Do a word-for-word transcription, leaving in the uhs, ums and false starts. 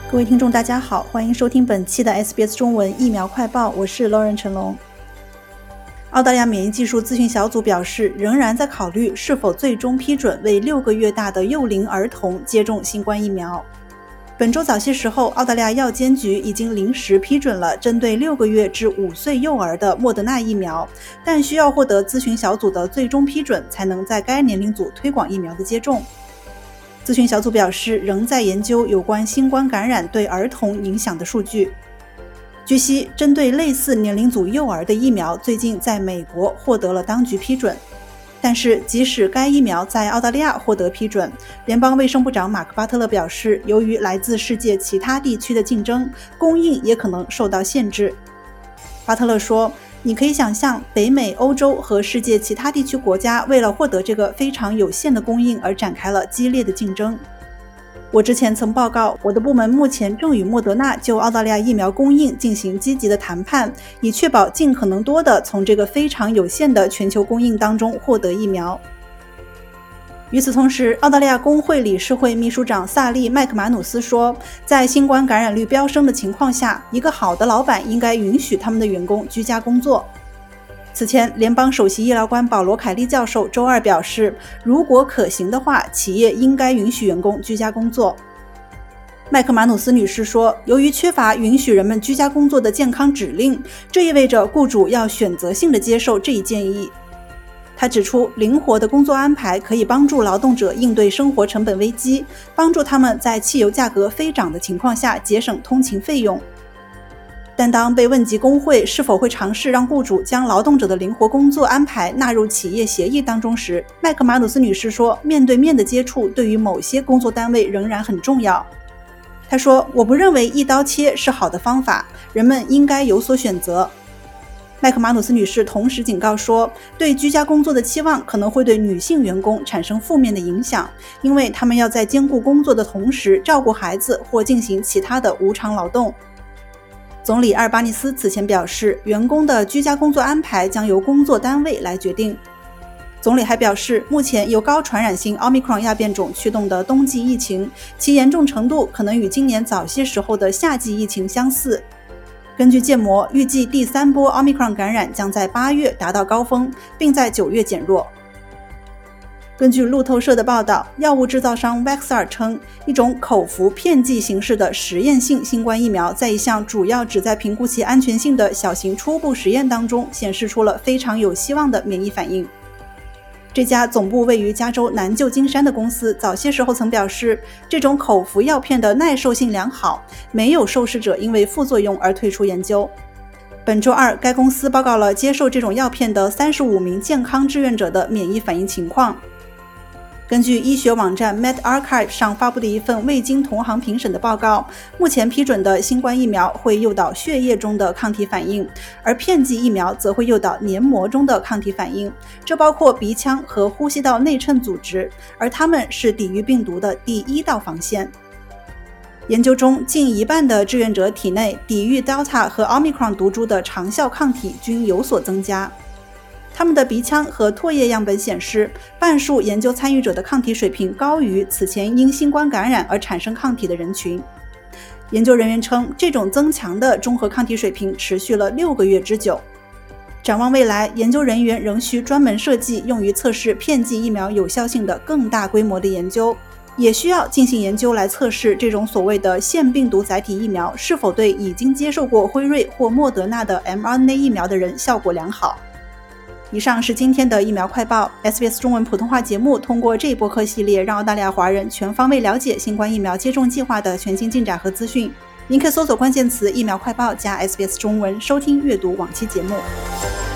各位听众大家好，欢迎收听本期的 S B S 中文疫苗快报，我是 Lauren 陈龙。澳大利亚免疫技术咨询小组表示，仍然在考虑是否最终批准为六个月大的幼龄儿童接种新冠疫苗。本周早些时候，澳大利亚药监局已经临时批准了针对六个月至五岁幼儿的莫德纳疫苗，但需要获得咨询小组的最终批准，才能在该年龄组推广疫苗的接种。咨询小组表示，仍在研究有关新冠感染对儿童影响的数据。据悉，针对类似年龄组幼儿的疫苗最近在美国获得了当局批准，但是即使该疫苗在澳大利亚获得批准，联邦卫生部长马克巴特勒表示，由于来自世界其他地区的竞争，供应也可能受到限制。巴特勒说，你可以想象北美、欧洲和世界其他地区国家为了获得这个非常有限的供应而展开了激烈的竞争。我之前曾报告，我的部门目前正与莫德纳就澳大利亚疫苗供应进行积极的谈判，以确保尽可能多的从这个非常有限的全球供应当中获得疫苗。与此同时，澳大利亚工会理事会秘书长萨利·麦克马努斯说，在新冠感染率飙升的情况下，一个好的老板应该允许他们的员工居家工作。此前，联邦首席医疗官保罗·凯利教授周二表示，如果可行的话，企业应该允许员工居家工作。麦克马努斯女士说，由于缺乏允许人们居家工作的健康指令，这意味着雇主要选择性地接受这一建议。他指出，灵活的工作安排可以帮助劳动者应对生活成本危机，帮助他们在汽油价格飞涨的情况下节省通勤费用。但当被问及工会是否会尝试让雇主将劳动者的灵活工作安排纳入企业协议当中时，麦克马努斯女士说，面对面的接触对于某些工作单位仍然很重要。她说，我不认为一刀切是好的方法，人们应该有所选择。麦克马努斯女士同时警告说，对居家工作的期望可能会对女性员工产生负面的影响，因为她们要在兼顾工作的同时照顾孩子或进行其他的无偿劳动。总理阿尔巴尼斯此前表示，员工的居家工作安排将由工作单位来决定。总理还表示，目前由高传染性奥密克戎亚变种驱动的冬季疫情，其严重程度可能与今年早些时候的夏季疫情相似。根据建模，预计第三波奥密克戎感染将在八月达到高峰，并在九月减弱。根据路透社的报道，药物制造商 Vaxart 称，一种口服片剂形式的实验性新冠疫苗在一项主要旨在评估其安全性的小型初步实验当中显示出了非常有希望的免疫反应。这家总部位于加州南旧金山的公司早些时候曾表示，这种口服药片的耐受性良好，没有受试者因为副作用而退出研究。本周二，该公司报告了接受这种药片的三十五名健康志愿者的免疫反应情况。根据医学网站 medRxiv 上发布的一份未经同行评审的报告，目前批准的新冠疫苗会诱导血液中的抗体反应，而片剂疫苗则会诱导黏膜中的抗体反应，这包括鼻腔和呼吸道内衬组织，而它们是抵御病毒的第一道防线。研究中，近一半的志愿者体内抵御 Delta 和 Omicron 毒株的长效抗体均有所增加。他们的鼻腔和唾液样本显示，半数研究参与者的抗体水平高于此前因新冠感染而产生抗体的人群。研究人员称，这种增强的中和抗体水平持续了六个月之久。展望未来，研究人员仍需专门设计用于测试片剂疫苗有效性的更大规模的研究，也需要进行研究来测试这种所谓的腺病毒载体疫苗是否对已经接受过辉瑞或莫德纳的 M R N A 疫苗的人效果良好。以上是今天的疫苗快报。 S B S 中文普通话节目通过这一播客系列，让澳大利亚华人全方位了解新冠疫苗接种计划的全新进展和资讯。您可搜索关键词疫苗快报加 S B S 中文收听阅读往期节目。